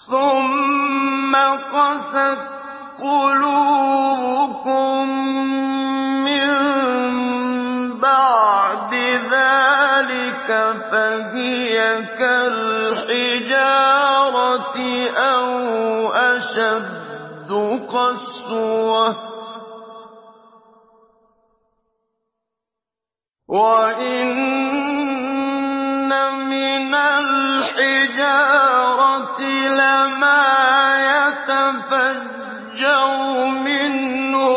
ثُمَّ قَسَتْ قُلُوبُكُم مِّن بَعْدِ ذَٰلِكَ فَهِيَ كَالْحِجَارَةِ أَوْ أَشَدُّ قَسْوَةً ۚ وَإِنَّ مِنَ الْحِجَارَةِ لَمَا يَتَفَجَّرُ مِنْهُ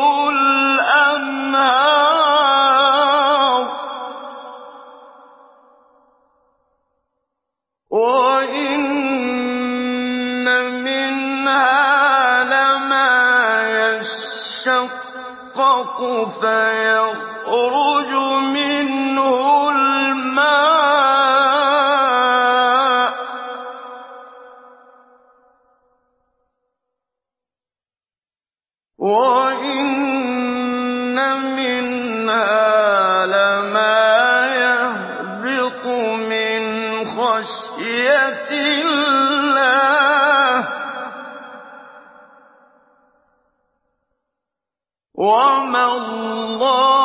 الْأَنْهَارُ ۚ وَإِنَّ مِنْهَا لَمَا يَشَّقَّقُ فَيَخْرُجُ مِنْهُ الْمَاءُ ۚ وَإِنَّ مِنْهَا لَمَا يَهْبِطُ مِنْ خَشْيَةِ اللَّهِ ۗ وَمَا اللَّهُ